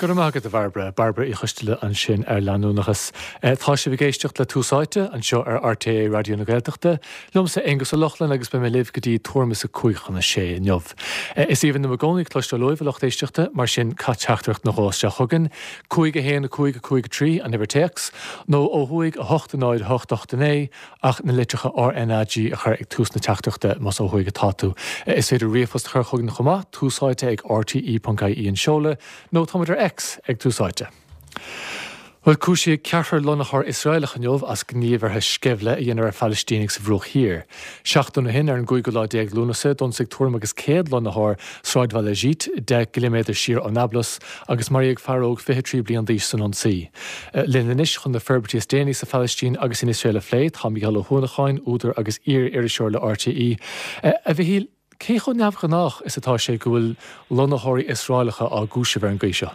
Gur mágad a Barbara í chuistile an sin ar leanúnachas. Tá sé bhgéisteach le túsáite an seo ar RTA Radio na Gaeltachta, lumsa Angus a Lochlan agus be me libh go dtí tuamas a cuichan na sé in jobh. Is even na magónig cloiste loibh lochtéisteachta, mar sin catteachtracht na hóiste chugan, cuig a héana cuig trí an Ivertex, nó ó thuig a 8 8 ach na litrecha RNAG a chur ag tús na teachtrachta mas ó thuig a táú. Is féidir riomhfos chur chugan na chumá, túsáite ag RTE.ie an seola, nó táidir X ag túsáite. Well, cúisi cearthar lonachar Israelach an jobh as gníomhartha scebhle a dhéanamh ar Palestínig sa bhruch hir. Seachtúna hin ar an 2 lúnasa don sig tuaim agus céad lonachar sráidbhil a Zít, 10 km siar an Nablus, agus mar ag fearóg 23 bliain d'aois san an sí. Lindanis chun na ferbirtí déanaí sa Palestín agus in Israel a phléid, cha Micheál Ó Húnacháin, údar agus ar a seoir le RTE. A bhí híl, cé chun neamhgannach is atá sé go bhfuil lonachairí Israelacha á gúise bhar an gcuise?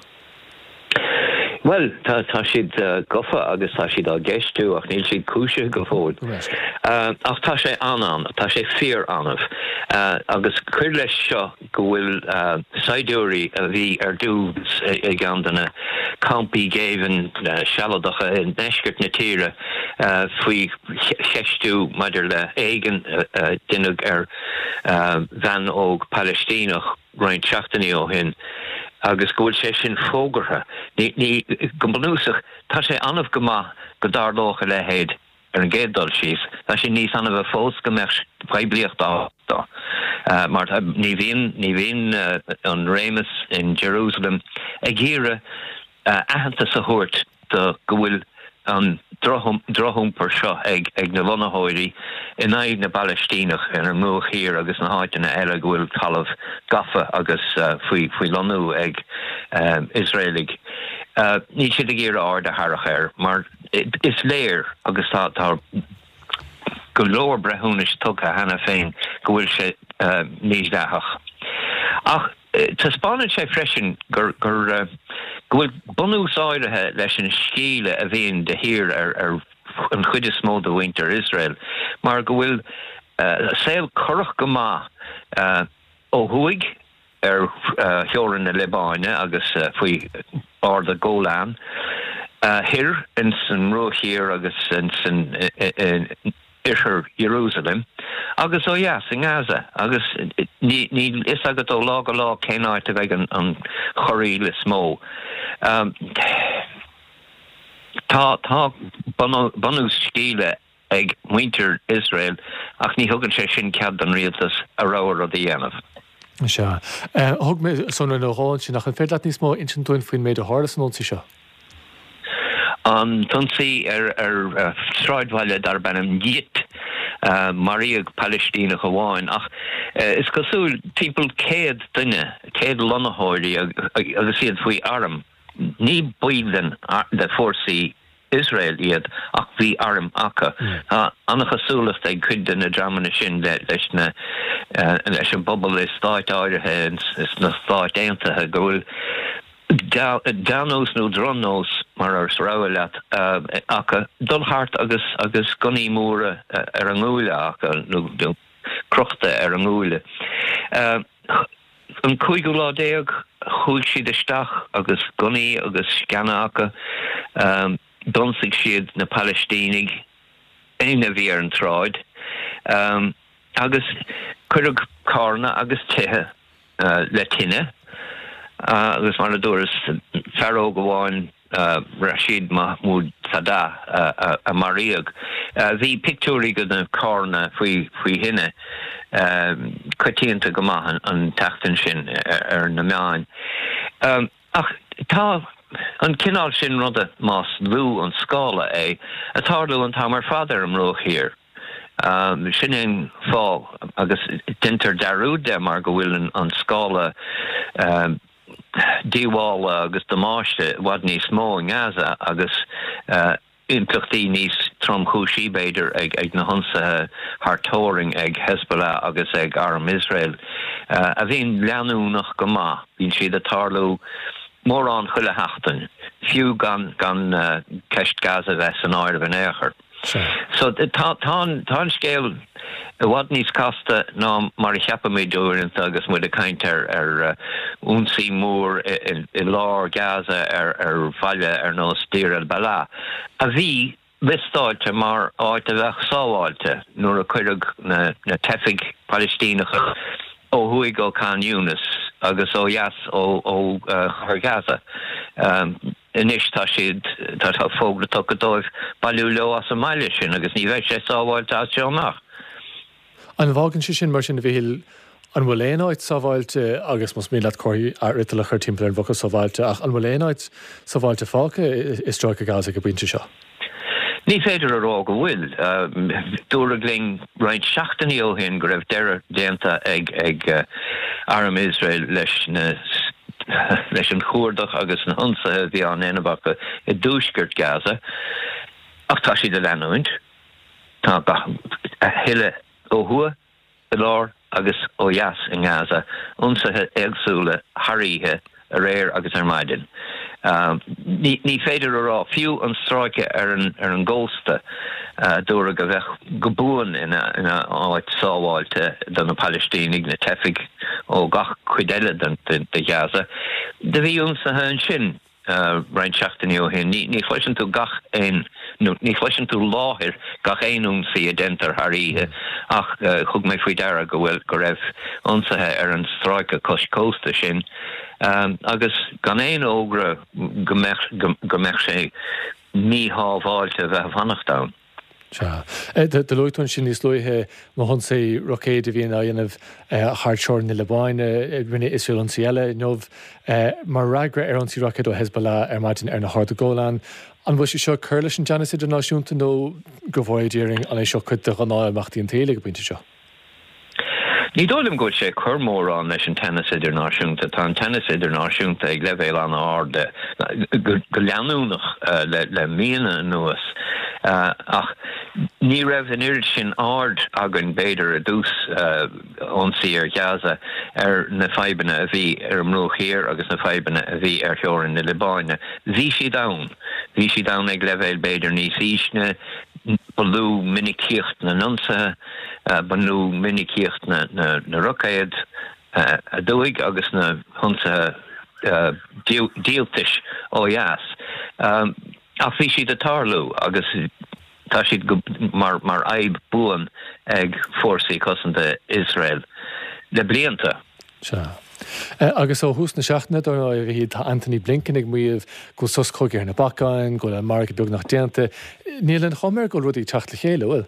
Well, tá siad gofa agus tá siad á geistú ach níl siad cúise go fód. Ach tá sé tá sé fear anmh. Agus chuir leis seo go bhfuil saidúirí a bhí ar dús ag an dana campaí géhan sealadacha in neisgurt na tíre faoi cheistú maidir le éigen duine ar bhean óg Palestínach roiint seachtaí ó hin. Agus gohfuil sé sin fógartha. Ní gombanúsach, tá sé anmh go maith go darlócha le héad ar an géaddal síos. Tá sé níos anmh a fós go meach bhaidbliacht dá. Mar ní bhíon an Rémas in Jerusalem ag gíre aitheanta sa thuairt do go bhfuil an drochumpar seo ag na lonachóirí in éid na Palestínach ar an mhuach hir agus na háiteanna eile go bhfuil talamh gafa agus faoi lonú ag Israelig. Ní siad a ggéire áard a harach air, mar is léir agus tá go leor brethúnis tugtha hena féin go bhfuil sé níos deachach. Ach, tá spáinid sé freisin gur bhfuil bunúsáirithe leis an scíle a bhíon de hir ar an chuide smó do winter Israel, mar go bhfuil saoil curach go maith ó thuig ar theorann na Libáine agus faoi ard a Gólán, hir in san Rochír agus in san Isher Jerusalem, agus ó in Gaza, agus ní is agat ó lá go lá cénáid a bheith an choirí le smó. Tá banú scíle ag winter Israel, ach ní thugann sé sin cead an rialtas a ráir a dhéanamh. Se. Thug mé sonra nó háin sin nach an féad níos mó intin dúin faoin méid a háras an ónsaí seo. An tunsaí ar sráidbhaile dar benam Zít, Maríag Palestína go bháin, ach is cosúil timpeall céad duine, céad lonachóirí agus iad faoi aram. Ní buidan de fórsaí Israel iad ach bhí aram acha. Annach asúlacht ag cuid na dramana sin leis an bobbal is stáit áirithe is na stáit éantathe go bhfuil Danós nó dronnós mar ar sráil leat acha dulthart agus gonaí móra ar an ngúile acha nó crochta ar an ngúile. An 15 chúil siad isteach agus gonaí agus sceanna acha donsaigh siad na Palestínig éine bhí ar an tráid agus chuirg carna agus tithe le tine. Agus mar a dúras Pharaoh go bháin Rashid Mahmoud Sadah a Maríag. Bhí pictúrí go na carna faoi hinne coitianta go maith an teachtain sin ar na meáin. Ach tá an cinál sin rudda más lú an scála é, atá lú an tá mar fadar am roch hir. Sin fá agus dintar darúd de mar go bhfuil an scála díháil agus damáiste wad níos mó in Gaza agus implachtaí níos tromchúsí beidir ag na honsathe hartóring ag Hezbollah agus ag Aram Israel. A bhíon leanúnach go maith, bhín siad a tarlú mór an chuile heachtain, fiú gan ceist Gaza bheits an áir an éair. So tá scéal wat níos casta ná mar cheappa mé dúirn agus mu a kaint únsaí mór I lár Gaza fáile nó stír ballá. A bhí Vistáilte mar áit a bheith sáháilte nuair a chuireg na tefig Palestínacha ó thuig ó Khan Yunis agus ó Yas ó Gaza. Inis tá siad tá fógra tu dóibh bailú leo as an maiile sin agus ní bheith sé sáháilte as teach. An bhágann sin mar sin bhíhil an bhfuléanaid sábháilte agus mus míad choirí ritala chuir timppla an bhacha sábháilte ach an bhfuléanaid sábháilte fáca is trácha Gaza go bhainte seo. Ní féidir ará go bhfuil dúragling roiint seachtaí ó hin go raibh deire déanta ag Aram Israel leis an chuardach agus an honsathe bhí an éanabacha I dúsgurt Gaza ach tá siad a leanúint tá a hiile ó thua I lár agus ó Yas in Gaza honsathe éagsúla tharíthe a réir agus ar maidin. Ní féidir ará fiú an stráice ar an ggósta dúra go bheith go búin ina áit sábháilte don na Palestínig na tefig ó gach chuidéile de Gaza. De bhí úmsathe an sin roiint seachtaí ó hin ní chluiseann tú gach ní chluiseann tú láthir gach éonúmsaí a dentar tharíthe ach chug mé faoi deire go bhfuil go raibh úmsathe ar an stráice cósta sin. Agus gan éon ógra go mbeadh sé míthbháilte bheith fannachtán. De loitún sin níos luithe má honsaí rocéad a bhíon a dhéanamh thseir na Leabáine rinne Israel an Ciele nómh mar ragra ar an tí roicéad ó Hezbollah ar maidin ar na Hard Golan. An bhfuil sé seo chuir leis an Janice idirnáisiúnta nó go bhhaidíring an é seo chuid an amachtaí an téile go buinte seo. Ní dólim go sé chumór an leis an tennis idirnáisiúnta tá an tennis idirnáisiúnta ag leibhéil an áde go leanúnach le míana nuas ach ní raibh an irid sin ád agan beidir a dús onsaí ar Gaza ar na feibanna a bhí ar mróchéir agus na feibanna a bhí ar theorin na Leabáine. Bhí si dam ag leibhéil beidir níos ísne balú minicíocht na nonsathe banú minicíocht na rocéad a dúig agus na honsathe díaltais ó Yas. Ach bhí siad a tarlú agus tá siad mar aib buan ag fórsaí cosanta Israel le blianta. Agus ó hús na seachna ó bhí Anthony Blinken ag muomh go suscóige ar na Bacáin, go le mar beag nach déanta. Níl an chomer go rudí techt le chéile bhfuil?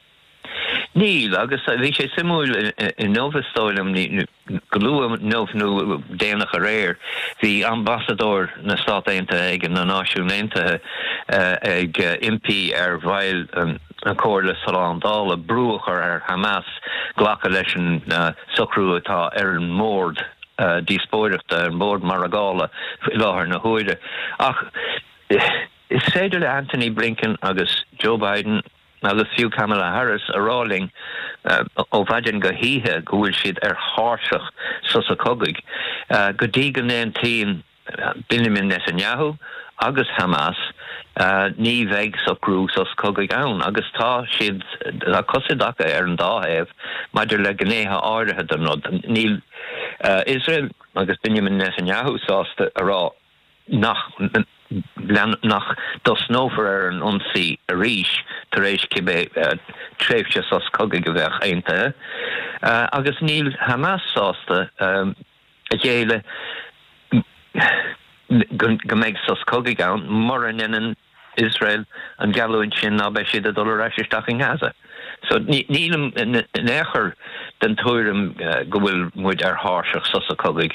Níl agus bhí sé simúil in nóbhastáilm glúam nóbhnú déanach a réir. Bhí ambassador na Stát Aontaithe ag na Náisiún Aontaithe ag impí ar bhail an cóirla Salán Dála brúachar ar Hamas ghlacha leis an socrú atá ar an mórd díspóireachta an mórd Maragála I láthair na huaide. Ach is féidir le Anthony Blinken agus Joe Biden agus fiú Kamala Harris a ráling ó bhaidin go híthe go bhfuil siad ar háiseach sus a cogaig. Go dtí go 19 Benjamin Netanyahu agus Hamas ní bheith socrú sus cogaig ann agus tá siad a cosadacha ar an dáhéamh maidir le gnéthe áirithe don rud. Níl Israel agus Benjamin Netanyahu sásta a rá nach dosnófar ar anionsaí a ríis tar éis cibé tréimhse sos cogaig go bheith aontaithe. Agus níl Hamas sásta a dhéile go méid sos cogaig ann mar an inan Israel an galúin sin ná bheith siad a dul reisteach in Gaza. So nílam in éair den tuairim go bhfuil muid ar háiseach sos a cogaig.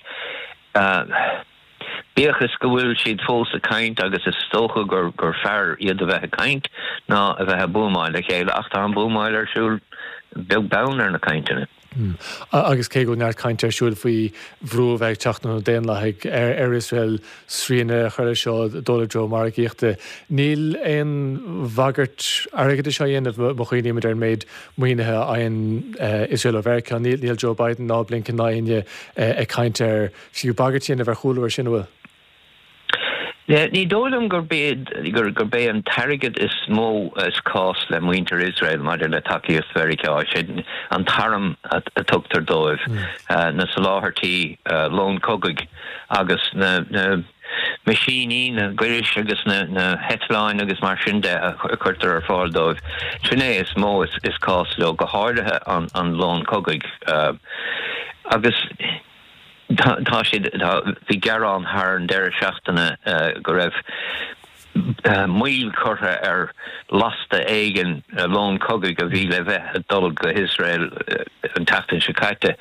Bíochas go bhfuil siad fós a caint agus is tócha gur fearr iad a bheith a caint ná a bheith a búmáil a chéile ach tá an búmáil ar siúil beag bán ar na caintine. Agus cé go neart caint ar siúil faoi bhrú bheith teachna déan lethaigh ar Israel sríanna chuir seo dóla dro mar a gíochta. Níl éon bhagart airgad seo dhéanamh mo chuoine ar méid muoinethe aon Israel ó Bheirceá níl Joe Biden ná Blinken ná aine ag caint ar fiú bagartíanamh ar chuúla ar sin bhfuil. Ní dólam gur bé an target is mó as cost le muinter Israel mar le takeíos Verica sé an taram a tugtar dóibh na saláhartí lón cogig agus na machine na gairis agus na headline agus mar sin de a chuirtar ar fáil dóibh. Trinné is mó is cost le go háirithe an lón cogig agus tá sé bhí garán thar an deire seachtainna go raibh muil chutha ar lasta éigen lón cogig a bhí le bheith a dul go Israel an tatan se caite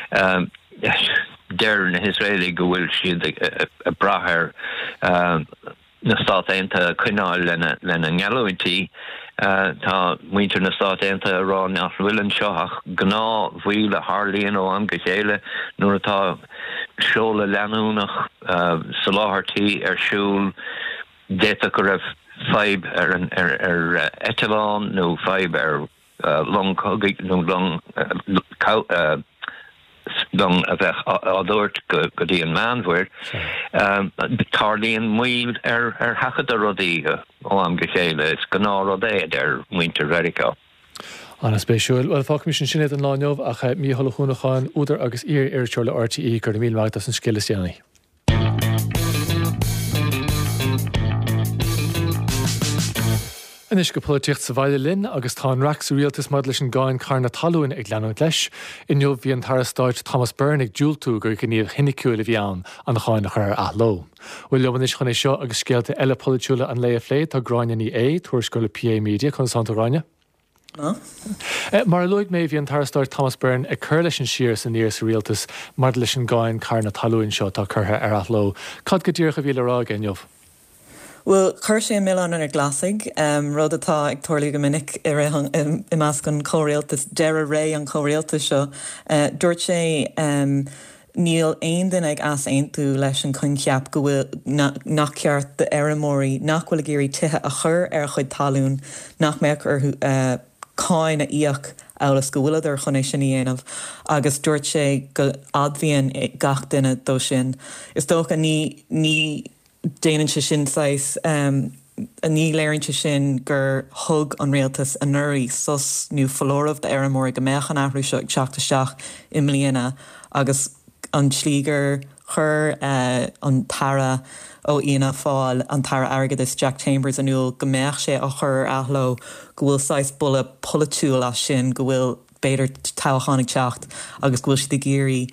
deir na Israeli go bhfuil siad a brathir na Stát Aontaithe cuineáil lena ngealúintí tá muintir na Stát Aontaithe rá nach bhfuilean seo ach gná bhuiil a Harlíonn ó am go chéile nuair atá seola leanúnach sa láhartaí ar siúl déta go raibh feib ar etalán nó feib ar long cogig nó long a bheith adúirt go dtí an meanmhuir tarlíonn muil ar hachad a rudaí ó am go chéile is go ná rud éad ar muintir Verica. Anna spéisiúil well fá mis sinnéad an láineh a mí holaúnacháin údar agus ar teirla RTE gur mí mágtas an scile séanaí. Inis go políocht sa bhaile linn agus tá an reachs rialtas mad leis an gáin carna talúin ag leanú leis, inniuh bhí an tarastáid Thomas Byrne ag dúiltú gur gníomh hinnicúil a bhíán an cháin chur athló. Bhfuil lebanis chun é seo agus scéalta eile polúile an le léid tá gráine ní tuairscoil PA Media chun Santa Ráine. Mar luig mé bhí an tarastáid Thomas Byrne ag chur leis an siar san níor sa rialtas mar leis an gáin carna talúin seo tá chutha ar athló. Cad go dtíorcha bhí le rá gaineomh? Well, chuir sé Milan ar glasig, rud atá ag tuairlí go minic i measc an chomhréaltas deire ré an chomhréaltas seo. Dúirt sé níl aon duine ag as aontú leis an coinceap go bhfuil nach ceart de airmóí nach bhfuil géirí tithe a chur ar chuid talún nach meach ar cáin a íoc álas go bhfuil ar chunéis sin dhéanamh agus dúirt sé go adbhíonn gach duine dó sin. Is dócha ní déanann se sin sais a ní léironn sin gur thug an réaltas a nuirí sus nó folóramh de airmór go méach an ahrú seo ag teachtasteach i mbliana agus an slígur chur an tara ó ina fáil an tara agad is Jack Chambers anúil go méach sé a chur athló go bhfuil sais bulla polúil a sin go bhfuil beidir táchanig teacht agus go bhfuil si de géirí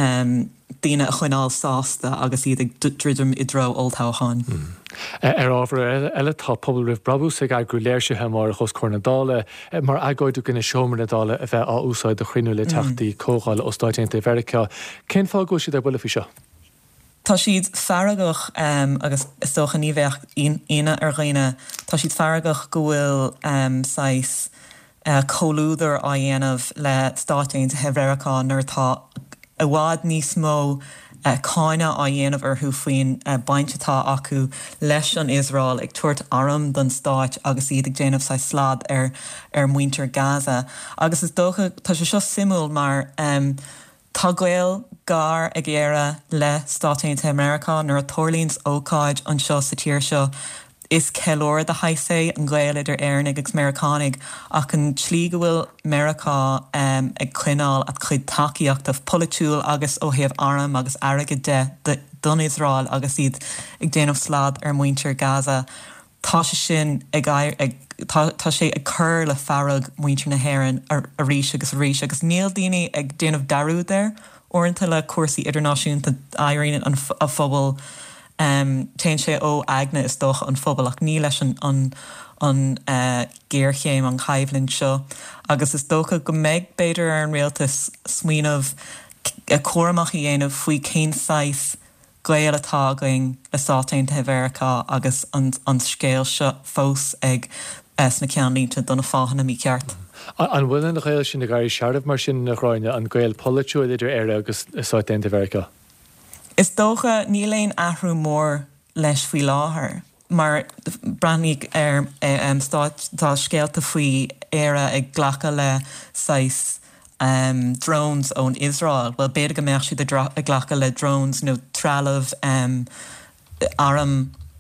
Dína a chuinál sásta agus iad ag dridum I dro oltáchan. Ar ábhar eile tá pobl rih brabús ag agrú léirsethe mar a chus cóna dála mar agóidú gine seomar na dála a bheith á úsáid a chuinú le teachtaí cógáil ó Stát Aontaithe Verica. Cén fágó siad ar bula fi seo? Tá siad faragach agus is dócha ní bheith ina ar ghaine, tá siad faragach go bhfuil sais cólúdar á dhéanamh le Stát Aontaithe Verica nuair tá a bhád níos mó cáine á dhéanamh arthú faoin baintetá acu leis an Israel ag tuairt aram don Stáit agus iad ag déanamh sa slád ar muintir Gaza. Agus is dócha tá sé seo simúil mar tá gael gar ag éire le Stát Aontaithe America nuair a tuirlíonn ócáid an seo sa tír seo is ceolóir de haisé an gael idir airnig agus Americanig ach an slí go bhfuil America ag cuineáil a chuid takeíocht of polúil agus ó thaobh aram agus airgid de don Israel agus iad ag déanamh slád ar muintir Gaza. Tá sé sin tá sé ag chur le farag muintir na hÉireann a ríis agus níl daoine ag déanamh darú there orintanta le cuasaí idirnáisiúnta éiríonn a phobal tein sé ó agna is dócha an phobal ach ní leis an géirchéim an chaimhlinn seo agus is dócha go méid beidir ar an réaltas smaoinemh a cuaramach I dhéanamh faoi cén sais gael atá going le Stát Aontaithe Verica agus an scéal seo fós ag sna ceanlínta donna fáhanna mí ceart. An bhfuil na gael sin na gaiir searamh mar sin na Chráine an gael polúil idir aire agus Stát Aontaithe Verica. Is dócha níl éon athrú mór leis faoi láthair, mar branig ar tá scéalta faoi éire ag ghlacha le sais drones ón Israel. Well, beidir go méach siad ag ghlacha le drones nó trealamh aram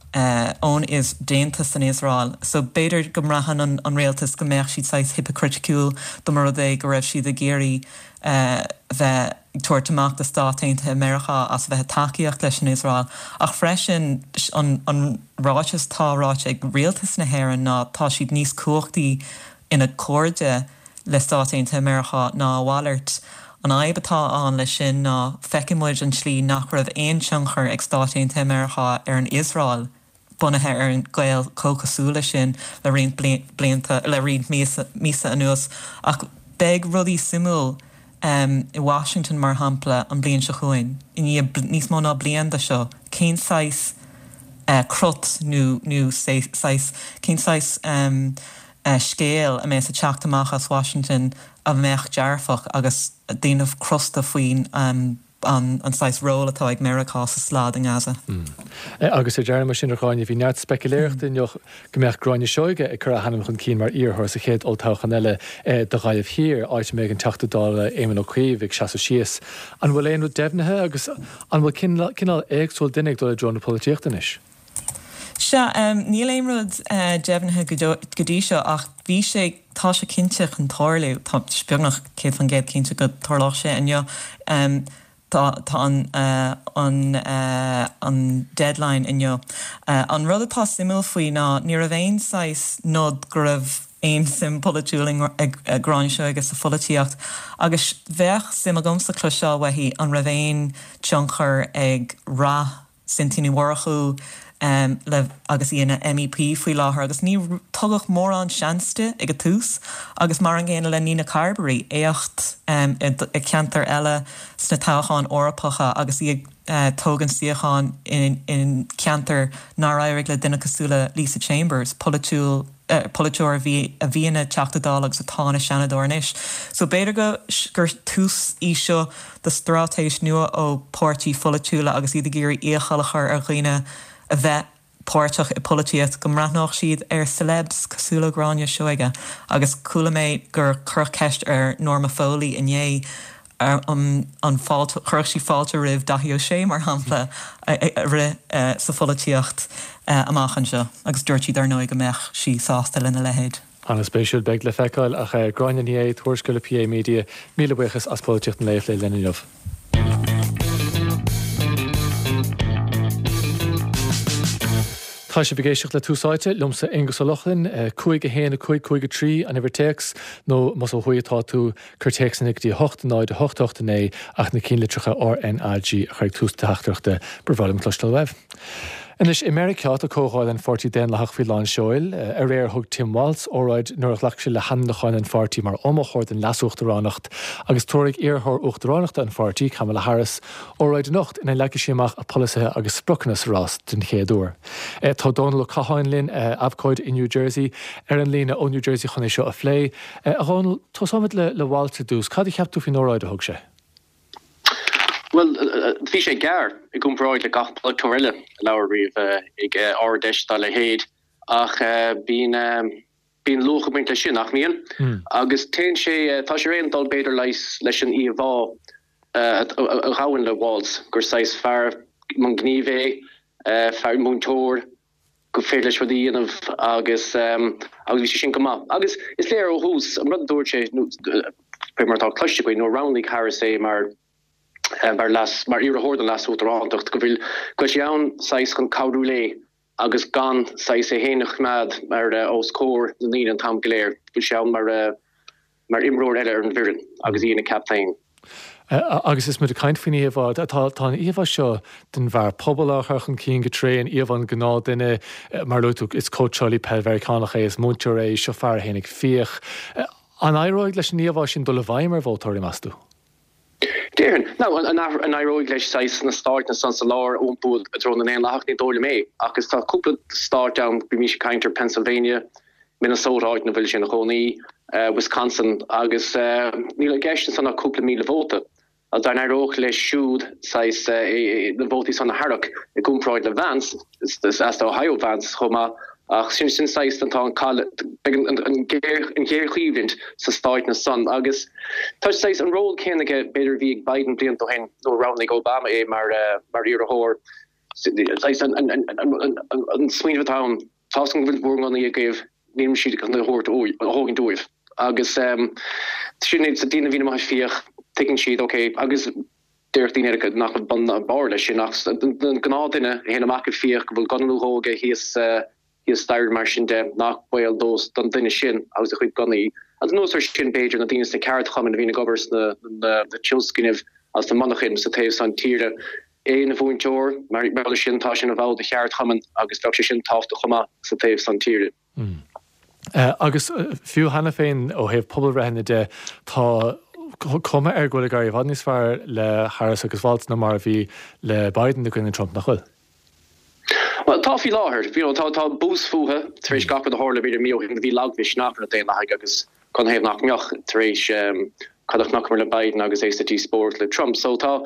ón is déantas in Israel. So beidir gomrahan an réaltas go meach siad sais hypocritical do mar é go raibh siad a géirí bheith tuairteach de Státaithe America as bheith takeíocht leis in Israel. Ach freisin an ráis táráit ag réaltas na hhéireann ná tá siad níos cuachtaí ina cóide le Státaithe America ná bhhailart. An aibatá an lei sin ná feicimid an slí nach raibh aon tionchar ag Státaithe America ar an Israel bunathe ar an gael cócasúla sin le rion blianta le rion mísa anuas ach beg rudí simú I Washington mar hampla an blian se chuin. In níos mó ná blian de seo. Cén sais crut nó sais cén sais scéal a mé a teachtamach as Washington a meach dearfach agus déanamh crusta faoin an sais ról atá ag America sa slád in Gaza. Agus sé dearna sin ráin bhí neart speculéirt in joch gomeach gráinne seoige ag chur a hanam chun cín mar íorthir sa chéad oltáchan eile do ghaibh hir áit méid an teachtadála éman ó chuomh ag seaasa síos. An bhfuil éonú defnathe agus an bhfuil cinál éagsúil duine do le drona políochtanis. Se níl éimrúd defnathe godí seo ach bhí sé tá sé cinteach an táirliú tá speagnach cé an géad cinnte go tarlách sé inneo Tá an deadline inneo. An rud atá simú faoi ná ní a bhéon sais nód go raibh aon sim polúling ag gráin seo agus sa folatíocht. Agus bheith sim a gomsa cloiseo wahí an ra bhéon tionchar ag rá sintíní warachú le agus íana MEP faoi láthair agus ní tugach mór an seanste ag a tús agus mar an ggéine le Nína Carberry éocht i ceantar eile sna tácháin orpacha agus í tógan siocháin in ceantar ná éirigh le duine cosúla Lisa Chambers polúir a bhíonna teachtadála agus atána seanadóirnis. So beidir gur tús í seo de stratéis nua ó pórtí folúla agus iad géirí échalachar ar ghuiine a bheith páirteach I políocht go mrathnách siad ar celebs cosúla gráine seoige agus coolla méid gur chur ceist ar Norma Foley inné an chur sí fáilte rih dathío sé mar hampla ri sa políocht amachchan seo agus dúirtí dar nó go meach sí sásta lena lehéid. An spéisiúil beag le feicáil ach gráine ní tuairscoile PA Media míle buchas as políocht an léh le lenineh. Tá sé begéisteach le túsáite lumsa Angus O'Loughlin, cuaig a héana cuaig a trí an iwwer teex nó mas ó chuidtá tú chur teexannig dí 8 8 ach na cínlitricha RNAG a chuig tús teachtarachta brvalm clostal webh. Inis Americaat a cóáil an 40 den le hachfi lá seoil, a réir thug Tim Walz óráid nuair leach se le handacháin an 40 mar omachchóir den lasúchtarránacht, agus tóraigh iarthór uchtarránachta an 40 Kamala Harris óráid nocht ina leice séach a polithe agus spruchnas rás den chéadúr. Tá Donald Caháin linn abcóid in New Jersey ar an lína ó New Jersey chuna seo a phlé. A Donald, tá samid le Walter dús, cad cheaptú fin óráid a thug sé? Well, fi sé gar I gúmráid le gach torile leir rih ag ádeis dá le héad ach bín lochaint le sin nach mion agus te sé tá sé réon dal beidir leis an íomhá a chahain le Walz gur sais fear man gníomhé fear múntóir go fér leis rudí anamh agus bhí sé sin go má. Agus is léir ó hús an rud dúir sé pe martá cluiste go nó Roundlig Harris é mar mar ire hoorden las útrácht go vil goan seis gan caúlé agus gan seis sé hénach mad mar os cór den ní an tam geléir bu se mar imróir eile an virin agus ína captain. Agus is mu a kaint fin íhá tá íhá seo den bhar pobl chuchan cín getréin íhan gná duine mar luú is cóáí pevericánach é is múteir é seo fear hénig fioch. An airóid leis an íomhá sin do le bhaimar bhótóirí masú. Dean, no, an airóig leis seis na start na san salar ónbúd a dro an éon lachní dóla mé, agus tá cúpla start down bí mí Kainter, Pennsylvania, Minnesota áit na bhfuil sin na choní, Wisconsin, agus níl geistin san na cúpla míle vóta. A dar airóg leis siúd seis na vótí san na Harrach I gúmráid le Vance, as Ohio Vance chomá, ach sin seis an tá an géir Cleveland sa start na sun agus tá seis an rol cénige beidir bhí Biden blianta hen nó Roundlig Obama é mar ire hór an swin town tasking wil an geef neem si kan de hoort hogin doef agus sin sa die wie ma vier teken sheet oké agus 13 nach ban bar nach gnadinne hele mak vier wil gan hoge hi is stair mar sin de nach boil dos dan dinne sin aus de goed ganni as no sin page na die de kaart gaan wie govers de chillskinef als de mannachin sa te an tiere een vointjoor maar sin ta sin a de jaart gaan agus stru sin taft choma sa te an tiere. Agus fiú hanna féin ó heh pobl renne de tá komme gola gar bhadníos fear le Harris agus Walz na mar bhí le Biden de gonne Trump nach chuil. Well tá fi láhir tá bús fuhe éis gappa a hála beidir mí hin bhí lagvis nach a déna agus gan héh nach meoch éis cadach nach le Biden agus éistí sport le Trump so tá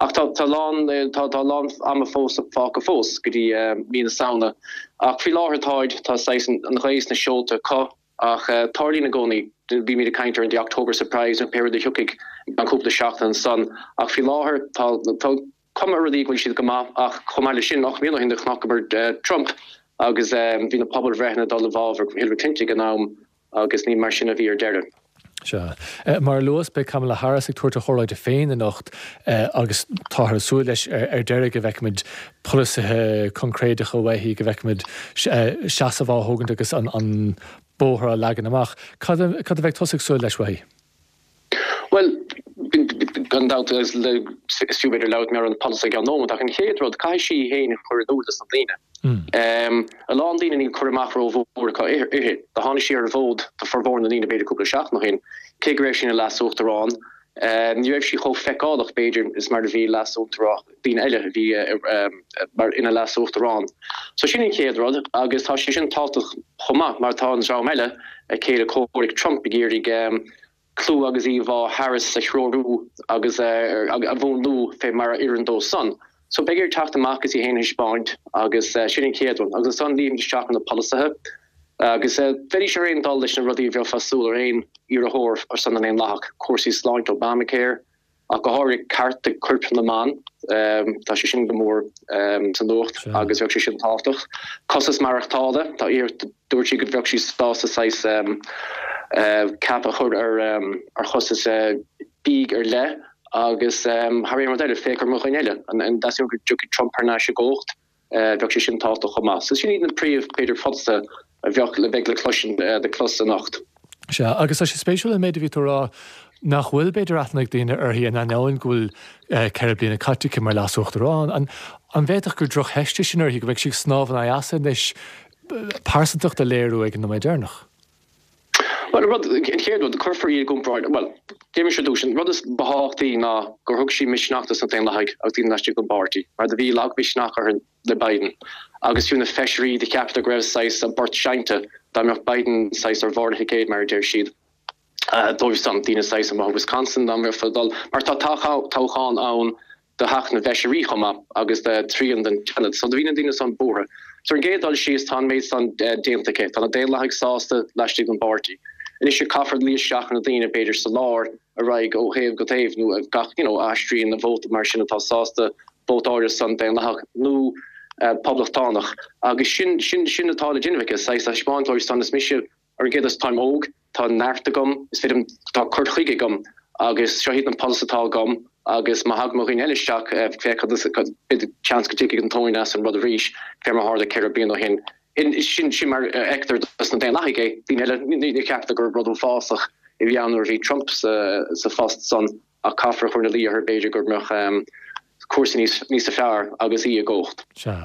lá am fós fá a fós go dtí mí saona ach fi láthirtáid tá an rééis na seolta có ach tarlína gcónaí bí mí kainter in the October surprise an pe de hiúkig an cúpla seach an san ach fi láthir tá komí go si goma ach chomáile sin nach mé hin nachbert Trump agus hí na pobl rena dal bháver Hillary Clinton gan nám agus ní mar sin a bhí deire. Se mar loas be Kamala Harris ag tuairte chóráid a féin a nacht agus táthar súil leis deire go bheicimiid polisithe concréide go bhaithí go bheicimiid seaamh thugant agus an bóthar a legan amach. Cad a bheith tosaigh súil leis bhaithí? Well gandát le stúbeidir leut mar an policy an nóment ach an héadrod cai si héin chuúlas an líine. A lá líine í chuachró bhórcha ihe de hána si ar bhód de forbórn na lína beidir cúpla seach nach hin cé sin a lasúchtarrán. Nu si cho feáach beidir is mar a bhí lasúchtarach bín eile bhí mar ina lasúchtarrán. So sin chéadrod agus tá si sin táach chomá mar tá an rá meile a céad a cóirigh Trump begéirigh clú agus íhá Harris a chróú agus a bhúnú fé mar irandó san. So begir tacht amachgus í héine Spáint agus sin chéadún, agus san líam de seach an na polithe agus very sé réon dal leis na rudí bheo fasúil ar ar a hór ar san an éon lách cuasí sláint Obamacare a go háir carta curp na man tá sé sin gomór san dócht agus bheoh sé sin táach. Cosas marachtáda tá ar dúirtí go bheoh sí stása 6 cap a chud ar chosas bíg ar le agus har mar deile fékar mo eile an dat go juki Trump ar na se gocht ve sin tá choma. So sin an príomh Peter Fotste a bheoch le begle klosin de klosse nacht. Se agus sé spéisiúil a méidir ví nach bhfuil beidir aithnaigh daine arthaí an neáin ghfuil ceir bliana caite mar lasúchtarrán an bhéach gur droch heiste sin arthaí go bheith si snáb an aasa leis pásantacht a léirú ag an na méidirnach. Well chéad de chufaí gom braid well déimi seúsin rud is beháchttaí ná gur thug sí misneachtas an téile haig ag tína leiste go bartí, mar de bhí laghhisnach ar le Biden. Agus fiúna feisií de capita greibh 6 a bart seinte dá meoch Biden 6 ar bhhartha céad mar déir siad. Dóibh sam tína 6 am Wisconsin dá mar fadal mar tá tácháin ann de hachna feisií chuma agus de trí an den tenet, so bhína dína san bóra. So an géadal si is tá méid san déantaché, tá a déile haig sásta leiste an bartí. And is your covered lí seach na dtíine beidir sa lár a raig ó héh go taobh nó a gach astrí in na bóta mar sin atá sásta bót áir san den lech nó pobltánach agus sin atá le Ginvicus 6 a Spáintóir san is mise ar géad time óg tá neirta gom is féidir tá chuirchuige gom agus seohíad an polsatá gom agus má hag mo in eileisteach fé bid chance gotíigh an tóin as an rud a ríis fé mar háda ceir bíon ó hin. sin mar ektar as na déige ní cap gur brodul fásach I bhíanúir bhí Trump sa fast son a caafra chuir na lí ar beidir gur meach cuasa níos a fear agus í a ggócht.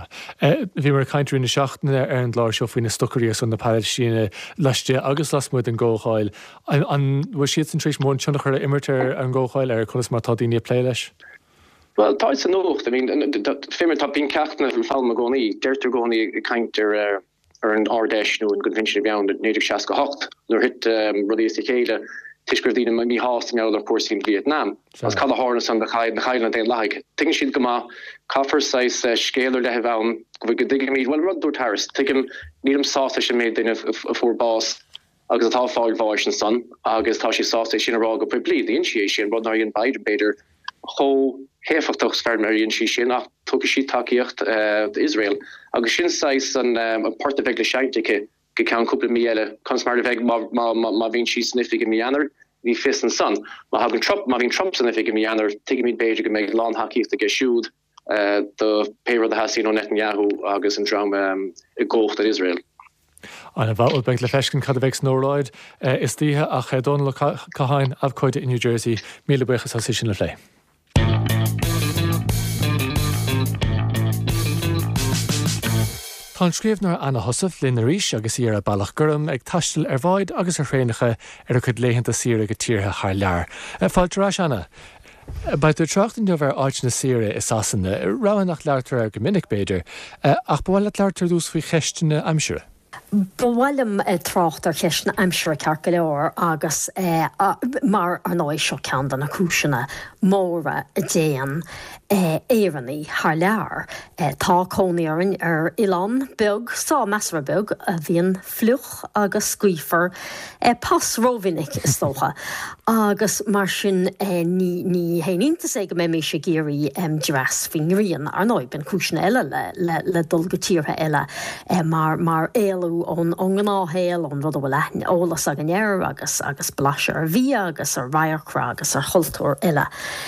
Bhí mar caiintear na seachtainna ar an láir seo faoine stocarí san na Palestíine leiste agus lasmuid an ggóáil. An bhfuil siad an tríéis mór tunach chuir immertar an ggóáil ar chunas mar tá daoine lé leis? Well, tá an nócht, fémar tá bín ceachna an fáil a gcónaí, deirtar gcónaí caiintear ar an ardéisnú an convention bean neidir 68 nuair hit rudí chéile tuisgur dtíine mí hásta meall ar cuasí Vietnam. As cad hána san na chaile an laig. Tuigh siad go má caafar 6 scéalar le bhán go bh go dig míad well rud dúir Harris. Tuigh nílam sásta sin méid duine a fórbás agus atá fáil bháis an san agus tá sí sásta sin ará go bliad the initiation rud ná an Biden beidir cho héfachtach sfermaríonn sí sin nach tugashi takeíocht Israel agus sin sais an part of le shaintike ge kan couple miele konsmar veg ma vin chi snifig mianer vi fist an son ma ha Trump snifig mianer te mi be me lawn hockey te ge shoed de paper the has Netanyahu agus an drama gocht at Israel. An bhil beag le feiscin cadvex nóráid is títhe a chédón le cahain abhcoide in New Jersey míle buchas as sin le lé. Tá scríbhnar Anna Hossath linn arís agus ar a bailach gurm ag taistil ar bhaid agus ar chréanacha ar a chud léhananta síre go tíortha thar lear. Fáiltarrás Anna. Beit tú trachttain de bhar áit na síre is asanna, rahan nach leirtar ar go minic beidir, ach bhfuil leirtar dús faoi cheistena aimsire. Bhfuilm tráchttar cheisna aimsire cearca leor agus mar an áid seo ceann na cúisina móra a déan éireannaí thar lear. Tá cónaíorann ar Ilan beg, sá measra beg a bhíon fluch agus scuifar pas róvinnic is tócha. Agus mar sin ní héínta sé go mé sé géirí dras fin rion ar nóid ben cúisina eile le dul go tíortha eile mar éalú ón an áhéal an rud bhfuil ólas a gnéir agus blaise ar bhí agus ar bhaircra agus ar choultúir eile.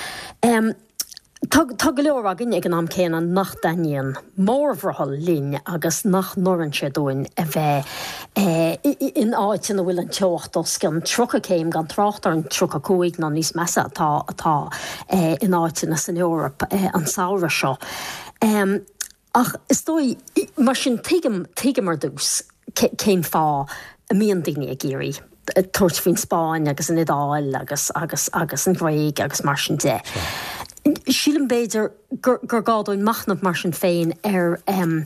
Tá go leor agin ag an am céan nach daíon mórmhrthal lín agus nach noran sé dúin a bheith in áitina bhfuil an teochttas gan trocha céim gan tráchttar an trocha cúig ná níos measa atá in áitina san Eorp an saoire seo. Ach is dói mar sin tuige mar dús céim fá a míon daoine a géirí. Tuairt faoin Spáin agus an Idáil agus an Gréig agus mar sin de. Sílim beidir gur gádáin machnamh mar sin féin ar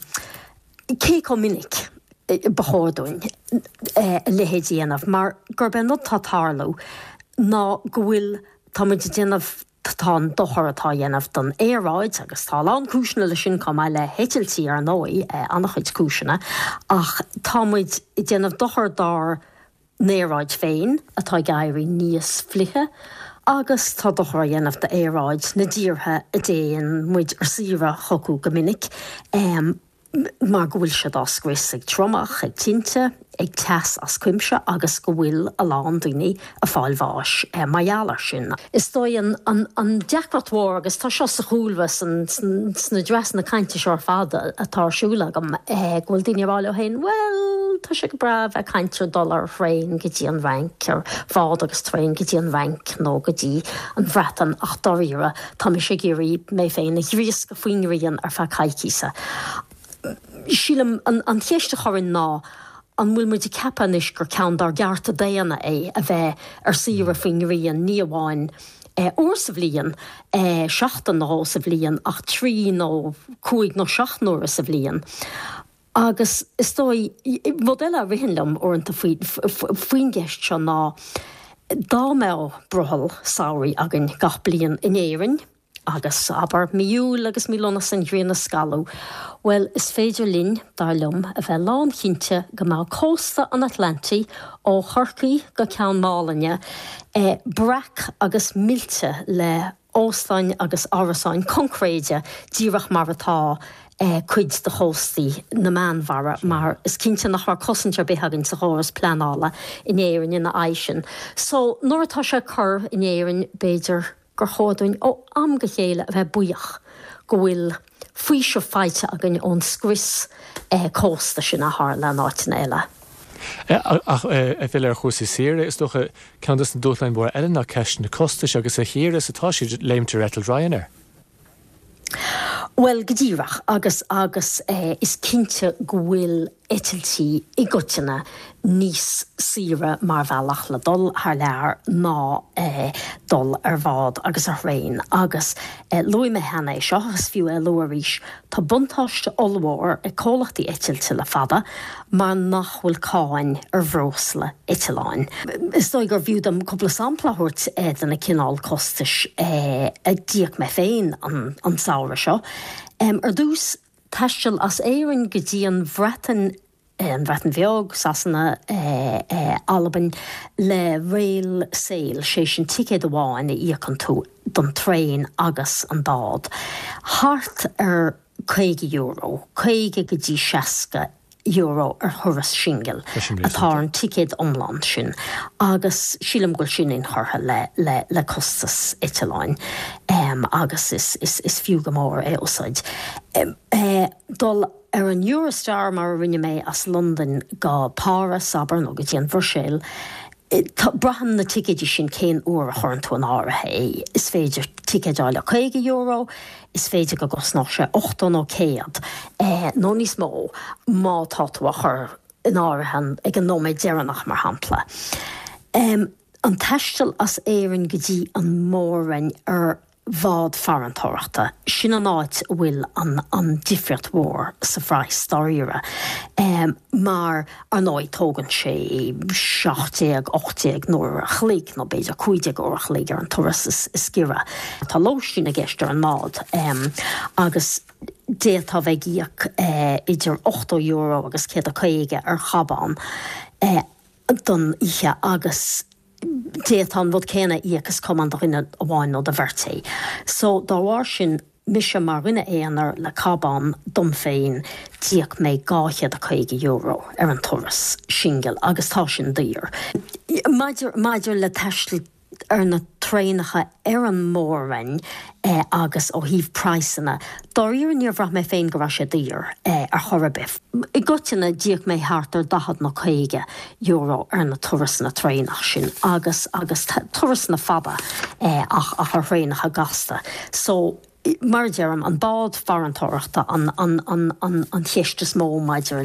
cé có minic beádáin lehéadíanamh, mar gur ben not tátarlú ná go bhfuil táid déanamh tá dochar atá dhéanamh don éráid agus tá lán cúisina le sin com le héitiltí ar nói annach chuid cúisina ach táid i déanamh dochar dar néráid féin atá gaiirí níos flithe agus tá dochar dhéanamh de éráid na ddíortha a déan muid ar sira choú go minic mar go bhfuil se dáscuis ag tromach ag tinte ag teas as cuimse agus go bhfuil a lán daoine a fáilbháis maialar sin. Is dói an deacratóir agus tá seo sa chúlhas sna dres na cainte seo fada atásúla go bhfuil daoine bháile hain, well, tá sé go brabh a cainte $1 fréin go dtí an bhainc ar fád agus tréin go dtí an bhainc nó go dtí an bhreatan ach doíire tá mi sé géirí mé féin na ghríos go faoinríon ar fe caiicísa. Sílam an chéiste chorin ná an bhfuil muid cepanis gur ceann dar gearta déana a bheith ar sira faoinríon ní amháin ó sa bhliain 16 nó sa bhliain ach 3 nó 5 nó 6 nó sa bhliain. Agus is dói bhd eile rihinlam orintanta faoin gceist seo ná dá mé brothal saoirí agin gach bliain in éireann agus aber miúil agus mílóna san gréna scalú. Well, is féidir linn darlumm a bheith lán chinte go má cósta an Atlanti ó Chorcaí go ceann málainne brac agus milte le óstáin agus árasáin concréide díreach mar atá cuid de hóstaí na meanmhara mar is cinnte nach mar cosintear béthaginn sa hóras planála in éireann in na aisin. So nuair atá sé chur in éireann beidir gur chádain ó am go chéile a bheith buíoch go bhfuil faoi seo feite agan ón scris cósta sin a thar le náitina eile. Ach bhfuil ar chúsa sire is docha ceantas na dúlainn bhór eile ná ceist na costais agus a chéir is atá si léimte rétal Ryanair. Well, godíireach agus is cinnte go bhfuil etiltí i gotainna níos sire mar bhealach le dul thar lear ná dul ar bhád agus ar réin agus luim me hena seo agus fiú luaríis tá buntáiste olmhór cólachtaí eitilte le fada mar nach bhfuil cáin ar bhrósla itiláin. Is dói gur bhiúdam cúpla samplairt den na cinál costais a díoch me féin an saoire seo. Ar dús taisteal as éireann go dtí an bhreatan an bhreatan bheog sasanna Alban le réil saoil sé sin ticéad amháin íocan tú don tréin agus an bád. Thart ar €50, 50 go dtí 60 euro ar thuras single atá an ticéad omlan sin agus sílam goil sin in chortha le costas Italáin agus is fiú go mór úsáid. Dul ar an Eurostar mar rinne mé as London go Paris aber nó go dtí an Bhurséil. Brahan na ticéidí sin cén uair a chorn tú an áirithe is féidir ticéidáil €50, is féidir go gosná sé 8 nó 100. nó níos mó má tá tú a chur in áirithe ag an nóméid dearannach mar hampla. An teistil as éireann go dtí an mórainn ar bhád farantóireachta sin an áit bhfuil an difricht mhór sa bhreith staíire. Mar an áid tógann sé 60, 80 nóair a chlíc nó beidir 50 ó a chlíc ar an turas is scire. Tá lós sin a gceiste an nád agus détá bheith íoc idir €8 agus €150 ar chabán don ihe agus déan bhd céna íochas comand rinne amháin nó de bhirtaí. So dá bhhair sin mise mar rinne éanaar le cabán dom féin tíoch mé €250 ar an turas single agus tá sin dír. Maidir le teistil ar na tréinacha ar an mórainn agus ó híomh praissanna. Dáíar níor bhreath mé féin go raibh sé dír ar chorabih. I gcoitina díoch mé thart ar 10 nó 50 euro ar na turas na tréinach sin agus turas na fada ach ar tréinacha gasta. So mar dearm an bád farantóireachta an cheistas mó maidir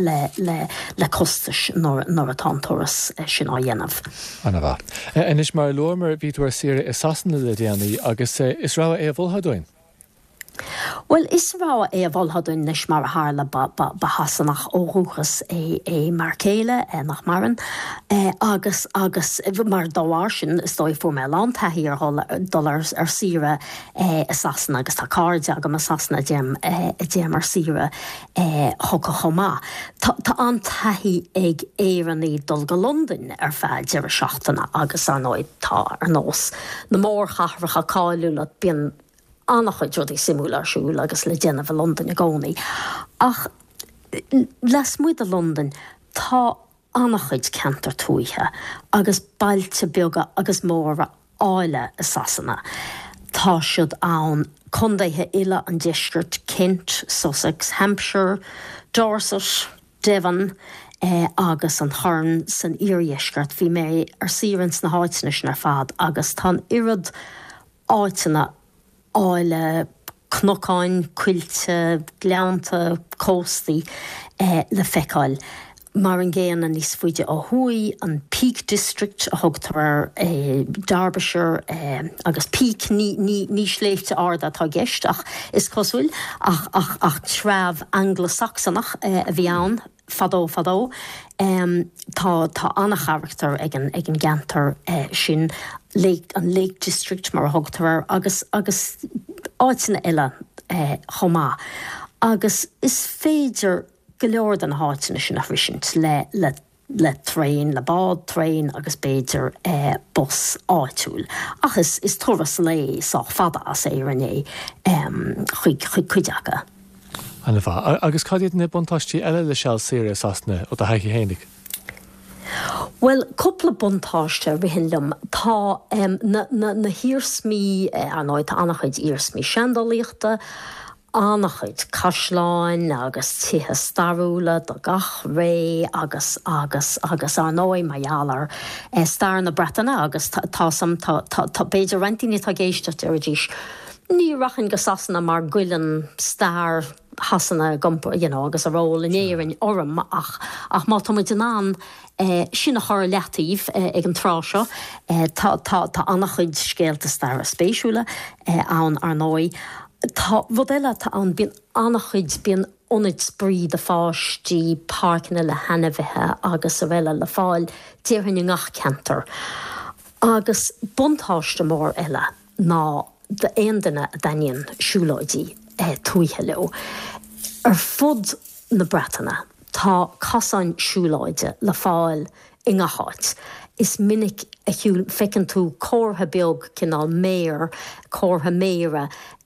le costas nóair atá turas sin á dhéanamh. Anna bha. Is mar luamar ví tú sire is sasanna le déanaí agus is rá bhulthadúin. Well, is rá bhulthadúin leis mar hála ba hasanach óthúchas mar céile nach maran agus mar dáhhair sin is dóibh fu me lán taí ar dollars ar sire is sasanna agus tá cáirde agam sasanna déam ar sire thucha chomá. Tá an taí ag éireannaí dul go London ar feadh dear seachtainna agus an óid tá ar nós. Na mór chahracha cáilú le bíon annach jodí simúlarsúil agus le déanamh London a gcónaí. Ach les muid a London tá annachid cantar túithe agus bailte beaga agus móra áile a sasanna. Tá siad ann condaithe ile an district Kent, Sussex, Hampshire, Dorset, Devon agus an Harn san Irisgart bhí mé ar sirans na háitnis ar fad agus tá irid áitina áile knockáin, cuilte, gleanta, cóstaí le feicáil. Mar an géan an níos fuide ó thuaí an Peak District a thugtar Derbyshire agus Peak ní sléifte arda tá gceist ach is cosúil ach trábh Anglo-Saxonach a bhí ann fadó. Tá annach charachtar ag an gantar sin an Lake District mar thugtar agus áitina eile chomá. Agus is féidir go leor an háitina sin a frisint le tréin, le bád tréin agus béidir bus áitiúil. Achas is turas lé sách fada as éireanné chuideacha. Anna bha. Agus cadiad na buntáistí eile le seall sire sasna ó a haiche hénig? Well, coppla buntáiste rihinlum tá na hirsmí an áid annachid hirsmí seandalíochta, annachid Casláin agus tithe starúla do gach ré agus an óid maialar star na Bretainna agus tá beidir rentíní tá géisteart ar ddís. Ní rachan go sasanna mar ghuilean star hasanna gumpa, agus a ról in éireann orm ach má tá muid an sin a chur leatíh ag an tráseo tá annachid scéalta star a spéisiúla an ar nóid. Tá bhd tá an bíon annachid bíon onid spríd a fáistí pácinna le henahithe agus a bhile le fáil tíorthainne ngach cantar. Agus buntáiste mór eile ná de éandaine a daíonn siúlóidí tuaithe leo. Ar fud na Bretainna, tá casan siúláide le fáil inga háit. Is minic a hiúil fecinn tú córtha beag cinál méir, córtha méire,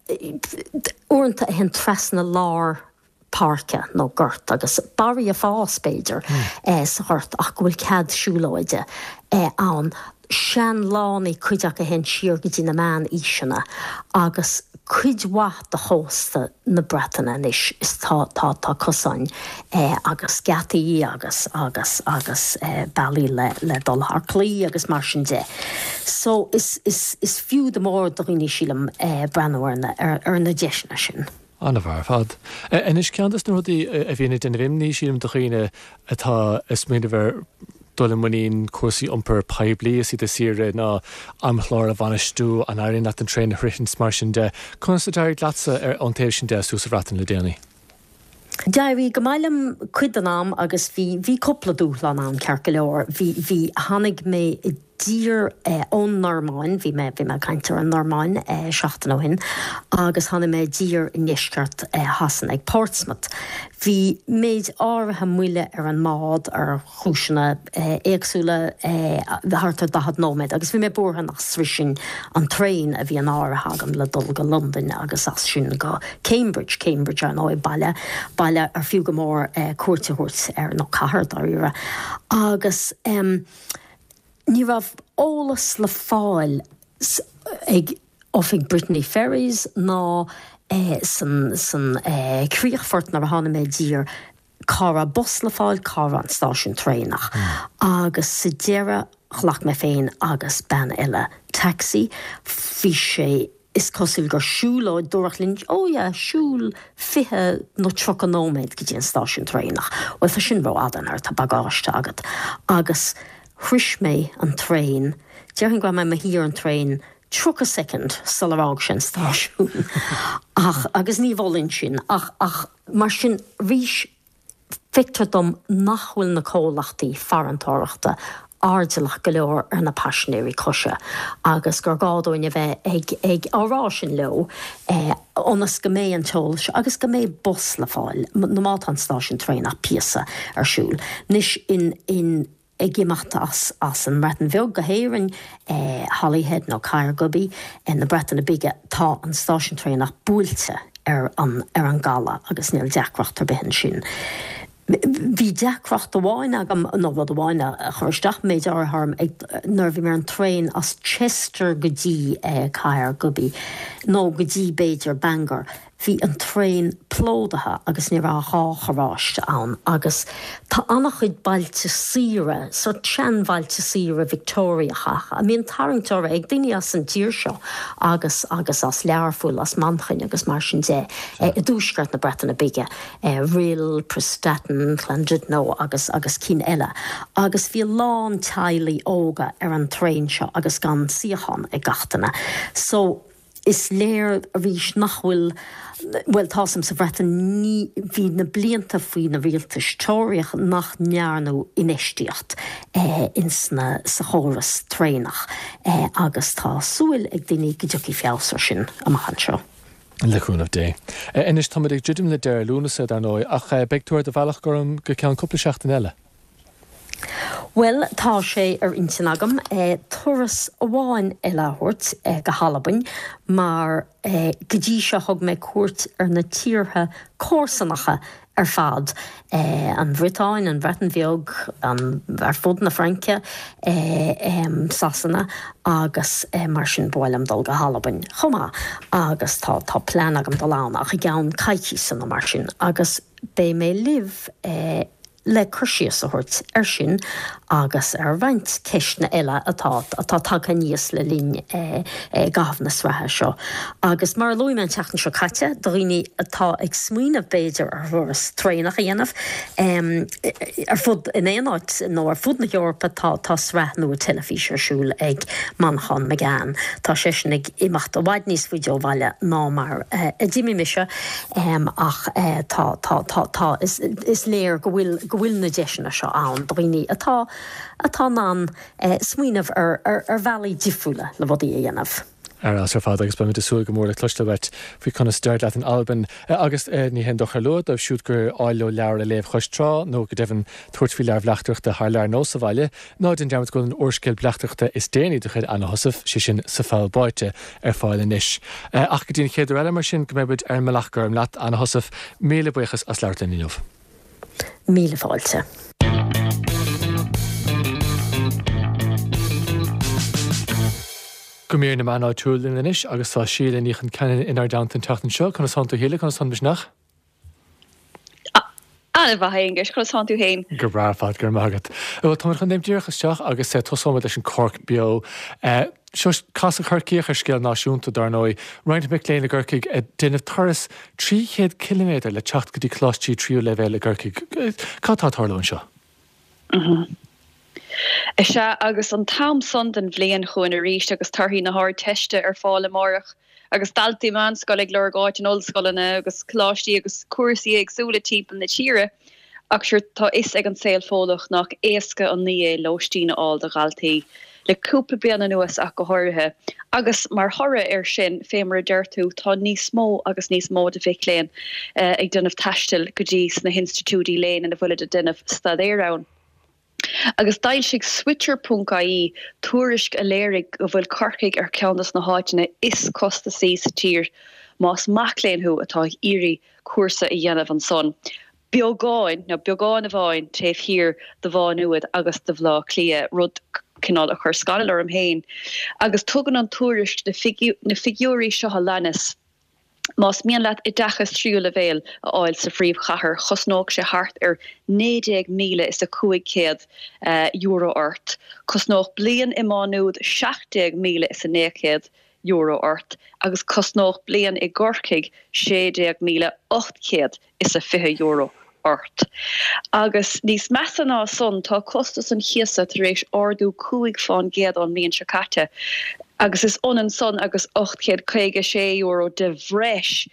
uanta hen tresna lár parke nó gurt agus barí a fáspéidir sa hort ach bhfuil cead siúláide an sean lánaí chuideach a hen siar go dtí na man ísina agus cuidhacht a hósta na Bretainna is tá cosáin agus gataí agus bailí le dul Harclí agus mar sin de. So is fiú de mór do riní sílam breanúirna ar na deisna sin. Anna bhar fad. En is ceantas nó rudí a bhíonna den rimní sílam do chéine atá is méidir bhar dul muín cuasaí iompar peblií sí de sire ná amchlár a bhanistú an airíonn le an tréin hrisin mar sin de. Constatáir glatsa ar an taobh sin de sús a bhratan le déanaí. Dairí go mailim cuid an am agus bhí coppla dúla an am cearca leor, bhí hanig mé dír ón Normáin, bhí me caintear an Normáin seachtain ó hin, agus hanna mé dír in nisceart hasan ag Portsmouth. Bhí méid áirithe muile ar an mád ar chúisina éagsúla hartar dahad nóméid, agus bhí mé bortha nach srisin an tréin a bhí an áirithe agam le dul go London agus as sin go Cambridge an áid baile ar fiú go mór cuairteút ar nó cahart áire. Agus ní rah ólas le fáil ag ofig Brittany Ferries ná san críochfort na bhana mé dír cara bus le fáil cara an stáisiún trénach. Agus sa déire chlach me féin agus ben eile taxi fi sé is cosúil gur siúláid dúrachlinn siúl fithe nó trocanóméid go dtí an stáisiún trénach. Well fa sin bh adan ar tá bagáiste agat. Agus chris mé an tréin, dearchan gwa me hir an tréin truc a second salarrág sin stáisiún. Agus ní bhlinn sin, ach mar sin rís fictar dom nachhfuil na cólachtaí farantáireachta ardalach go leor ar na passionéirí cose, agus gur gádóine bheith ag árá sin leo ónas go mé an teoil agus go mé bus le fáil, na má an stáisiún tréinach píasa arsúil. Nis in gimachta as an Breton bheog go héireann Holyhead nó Cairgubby na Breton na bige tá an stáisiún tréinach búilte ar an gala agus níl deacracht ar behin sin. Bhí deacracht do bháin agam nó bhd bháin a chuirteach méid átharm ag nervhí mar an tréin as Chester go dtí Cairgubby nó go dtí Beidir Bangor. Bhí an tréin plódathe agus ní rá cháráiste an, agus tá annach chuid bailte sire, so tseanbhailte sire Victoriacha. A míon tarringtóir ag daine as an tír seo agus as learfúil as manchain agus mar sin dé. I dúsgart na Breton na bige, Rill, Prestatyn, Llandudno agus cín eile. Agus bhí lán teilí óga ar an tréin seo agus gan siochan ag gatainna. So is léir a rís nachhfuil well tásam sa bhreatan ní bhí na blianta faoin na rialtas teoiriach nach nearnú inistíocht insna sa chóras tréinach agus tá súil ag daoine go dtí feabhsar sin amachchan seo. Leúnmh dé. Inis tá ag judim le deir lúnasa ar nói ach beagtúir de bhealach gom go ceann cúpla seachtain eile. Well, tá sé ar intin agam turas amháin eilethirt go Halabain, mar go dtí seo thug mé cuairt ar na tíortha cósannacha ar fad an Bhritáin, an Breton bheog, ar fud na Franke, Sasanna, agus mar sin bhfuil dul go Halabain chomá, agus tá plán agam do lán ach i gceann caithí sanna mar sin, agus bé mé liv le chuirsíos a thuirt ar sin agus ar bhaint ceisna eile atá take níos le lín gahamna srathe seo. Agus mar luimmen teachtan seo caite, do riine atá ag smuoineh béidir ar thuras tréinach a dhéanamh ar fud in éonáid nó ar fud na Eorpa tá srath nó telefís arsúil ag manchan McGann. Tá sé sin ag imacht a bhaid níos faoideó bhaile ná mar a ddíimi mise ach tá is léir go bhfuil na deisina seo ann daoine atá ná smuoineh ar bhealaí difriúla le bhd í dhéanamh. As fád agus be súil go mór le cluistebet fao chuna start leat an Alban agus ní hen dochar lód ah siút gur áileo leabhar a léomh choistrá nó go dehann tuairtmhí leabhar bleachtarachta th leabhar nó sa bhaile ná den dearmad go an orscéil bleachtarachta is déanaí do chuid anna thosamh si sin sa fáil báite ar fáil inis. Ach go dtíon chéidir eile mar sin go mbeid ar meachgur am leat anna thosamh míle buchas as leabhar in inniuh. Míle fáilte. Go mé na maná túúlin inis agus tá síle níchan cean inar daanta an teachtain seo chuna sanú héile chuna san nach? Anna bhaingus chuna sanú hain. Gur bráfád gur mágad. Tá chun déimdíochas teach agus sé tosáid leis an corc bio. Seo cas a chucíoch ar scéal náisiúnta dar nói, roiint me léana ggurcaig duine thuras 300 km le teach go dtí chlátí tríú le bhéile ggurcaig. Cá tátarlón seo? Is se agus an tam son den bblion chuin a ríist agus tarthaí na háir teiste ar fáil amárach agus daltaí man scoil ag leirgáid an ollscoilena agus cláistí agus cuasaí agsúla típan na tíre ach siúr tá is ag an saoil fólach nach éasca an ní lóistína áil de galtaí le cúpla bliana nuas ach go háirithe agus mar thora ar sin fémar a deirtú tá níos mó agus níos mó de bhic léin ag dunneh taistil go dtí na institúdí léin in na bhfuil a dunneh stadéirán. Agus dail sig switcher.ie túrisc a léirigh go bhfuil carcaigh ar ceannas na háiteanna is costa sí sa tír más macléonthú atá irí cuasa i dhéanamh an son. Beagáin a bháin taobh hir do bháin nuad agus do bhlá clia rud cinál a chur scalar am héin. Agus tugann an túrisc na figúrí seo lenas. Más mian leat I dachas tríú le bhéil a áil sa phríomh chathair chosnóg sé hart ar 90,000 is a 500 euro ort. Cosnóg blian I mánúd 60,000 is a 900 euro ort. Agus cosnóg blian I gorcaig 60,800 is a 50 euro ort. Agus níos measa ná son tá costas an chiasa tar éis ardú 5 fáin géad an míon secate. Agus is onan son agus 850 euro de bhreis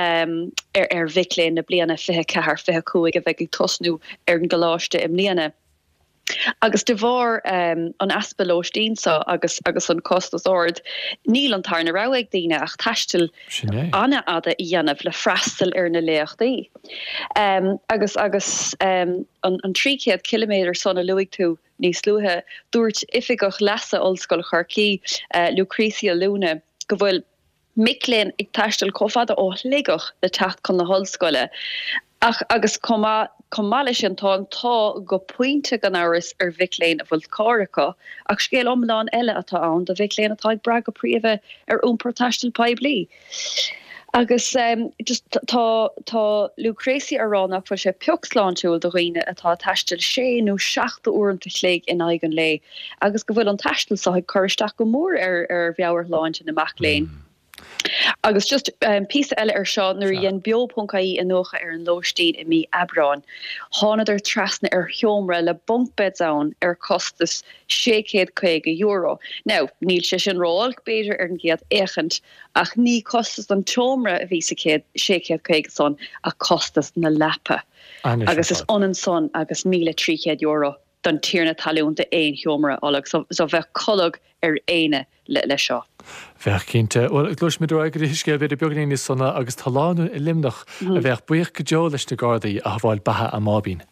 ar bhicléin na bliana 25 a bheith ag tosnú ar an goláiste im líana. Agus de bhar an aspelóistíínsa agus an costas ord níl an tarna raigh daine ach taistil anna ada I dhéanamh le freistal ar na léochtaí. Agus an 300 km sonna luigh tú níos luúthe dúirt ifigach lesa ollscoil Charcaí Lucretia Luna go bhfuil micléin ag taistil cófada ó ligach le techt chun na hollscoile. Agus comáile sin tá go pointe gan áras ar bhicléin a bhfuil cáracha ach scéal omláin eile atá ann do bhicléin atá ag brag go príomh ar úmpar taistil pablií. Agus just tá Lucretia aránach fu sé peochsláintúil do riine atá taistil 6 nó 7 uaireanta chléig in aigen lé. Agus go bhfuil an taistil sa ag chuiristeach go mór ar bheabhar láinte na Macléin. Agus just písa eile ar seo nuair dhéon bio.caí in nócha ar an lóistín I mí Abrán. Tháinar trasna ar thiomra le bunkbeds ann ar costas 650 euro. Now, níl sé sin ráil beidir ar an giad échant ach ní costas an tiomra a bhí 650 son a costas na lepa. Agus is onan son agus 1,300 euro don tíirna talúnta éon thiomra olaach so bheith collag ar éine le seo. Bheith cinnte, glúis mé aige hisisce bhéidir beagnaí sanna agus taláú I limnach a bheith buoch go deo leis na Gardaí a bháil bathe a mábín.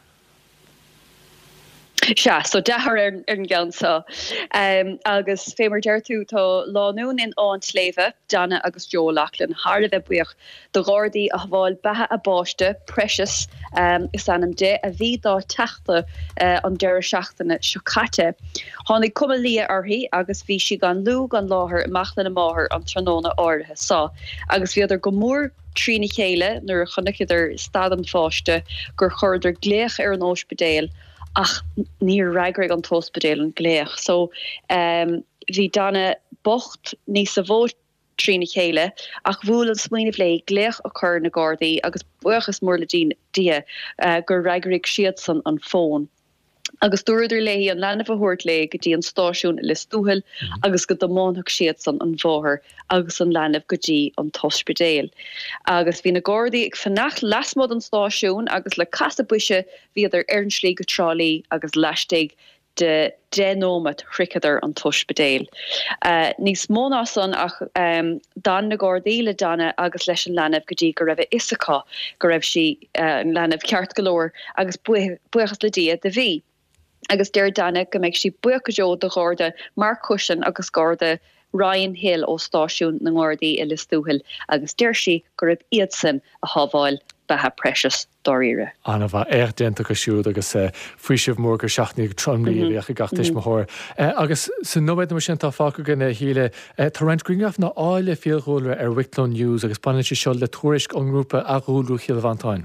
Se, so dethar ar an gceansa. Agus fémar deirtú tá láún in áin sléimhe, Dana agus Joe Lachlan, thar a bheith buoch do Gardaí a bháil bathe a báiste, precious, is anam de a bhí dá teachta an deire seachtainna secate. Tháinig cuma lia orthaí agus bhí si gan lú gan láthair machlan na máthair an tróna áirithe sa. Agus bhí idir go mór trína chéile nuair chunicidir stadan fáiste gur chuidir gléach ar an ospedéil ach níor raigraigh an tospedéil an gléach. So bhí Dana bocht níos sa bhór trína chéile ach bhúil an smaoineh lé gléach a chur na Gardaí agus buchas mór le dia gur raigraigh siad san an fón. Agus dúidir lei an lena a thuirt le go dtí an stáisiún le stúhil agus go dománthach siad san an bmháthair agus an lenah go dtí an tospedéil. Agus bhí na Gardaí ag fannacht lasmod an stáisiún agus le casa buise bhí idir airnslí go trálí agus leisteigh de dénómat fricadar an tuisbedéil. Nís móna san ach dan na gordíle danna agus leis an lenah gotí go raibh isacha go raibh si an lenah ceart golóir agus buchas le dia de bhí. Agus deir danna go méid si buchajó de gorde mar cushion agus garde Ryan Hill ó stáisiún na ngordaí i listúhil agus deir si go raibh iadsim a hábháil bethe precious doíire. Anna bh déanta go siúd agus fuiisih mór gur seaachnaí tromlíí a gatais mothir. Agus san nóid mar sin tá fáca ganna híle tá rent Greengraf na áile fialhóilre ar Wicklow News agus banan si seo le tuairisc an grúpa a gúlú Chiilbhantáin.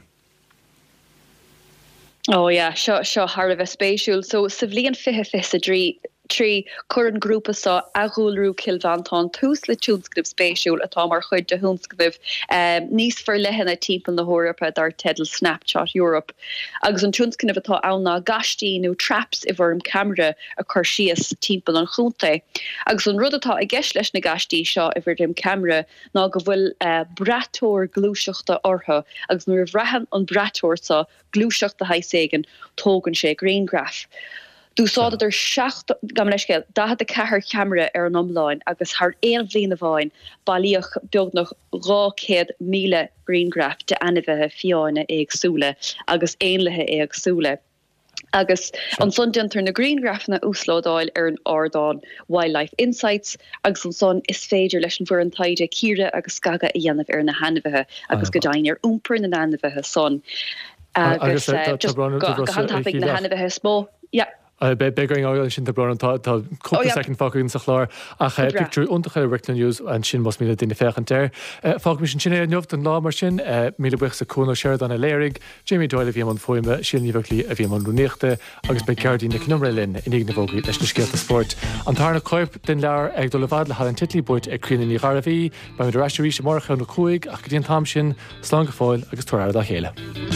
Oh yeah, seo har a spéisiúil, so sa bblion fihe trí churan grúpa sa aghúlrú Chiilbhantáin tús le túnscrib spéisiúil atá mar chuid de húnscrib níos for lehanna timp na Hórapa dar tedal Snapchat Europe. Agus an túnscrib atá anna gastí nó traps I bhar an camera a chur sias timp an chúnta. Agus an rud atá I gceis leis na gastí seo I bhar camera ná go bhfuil bratóir glúiseachta ortha agus nuair bhreahan an bratóir sa glúiseachta haiségan tógan sé Greengraf. Dúsáda ar 6 gamleisce da had a cethir camera ar an omláin agus thar éon bhblion a bháin bailíoch beag nach 200,000 Greengraf de anamhethe fiáine agsúla agus éonlathe agsúla. Agus an sundiantar na Greengraf na úslódáil ar an Ardán Wildlife Insights agus an son is féidir leis an bhar an taide círe agus gaga I dhéanamh ar na hanamhethe agus go dain ar úmpar na hanamhethe son. Agus just go handhapping na hanamhethe smó. Yeah. Begaring áil sin bra tá cúpla second fáún sa chlár a picú úntacha Wicklow News an sin mas míle duine fechantéir. Fá mis sin sinné neomh an lá mar sin míle buch sa cúna seir an a léirigh, Jamie Doyle a bhí an foiime síníhachlí a bhí an lunéachta agus be ceardí na cnumra linn in ag na bógaí leis na scéalta sport. An tarna coip den lear ag do le bhd le hall an titlí buid ag crína ní Gharabhí, ba mid reisirí sem marcha na cuaig ach go dtíon tam sin slán go fáil agus tuair a chéile.